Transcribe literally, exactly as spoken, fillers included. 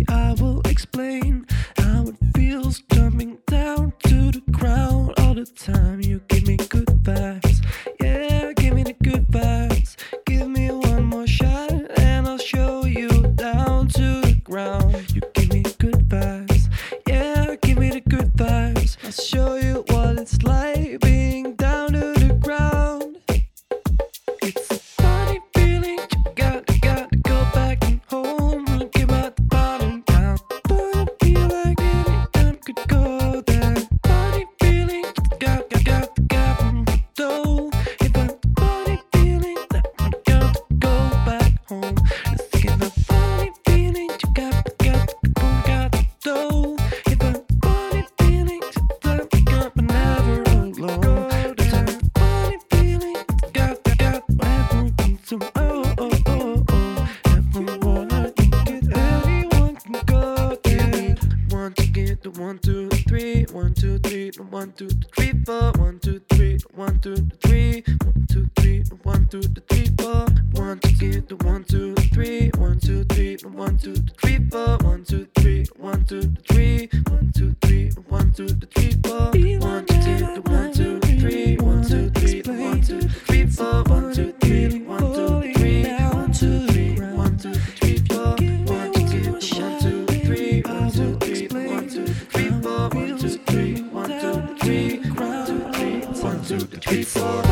I will explain how it feels jumping down to the ground all the time. You give me good vibes, yeah, give me the good vibes. Give me one more shot and I'll show you down to the ground. You give me good vibes, yeah, give me the good vibes. I'll show you what it's like being down to the ground. It's a funny feeling, you got, you got to go back and home and give out the bottom down. But I feel like any time could go there. Funny feeling, you got, got, got to get from the door. It's a funny feeling that you got to go back home. It's thinking a funny feeling, you got to, got to, boom, got to do. It's a funny feeling, that you got but never alone. It's a funny feeling, you got to, got to, everything so oh, oh, oh, oh. Everyone can get, everyone can go there. One to get the one, two, three, one, two, three, the one, two, the three, four, one, two, three, the one, two, the three, one, two, three, the one, two, the three, four. One to get the one, two, three, one, two, three, the one, two, the three, four, one, two, three, one, two, the three, one, two, three, the one, two, the three, four. One to get the one, two, three, one, two, three, the one, two, the three, four, one, two, three, one, two, three, one, two, three, one, two, three, four. One to get the one, two, three, one, two, three, one, two, three, four, one, two, three, one, two, three, one, two, three, one, two, three, four.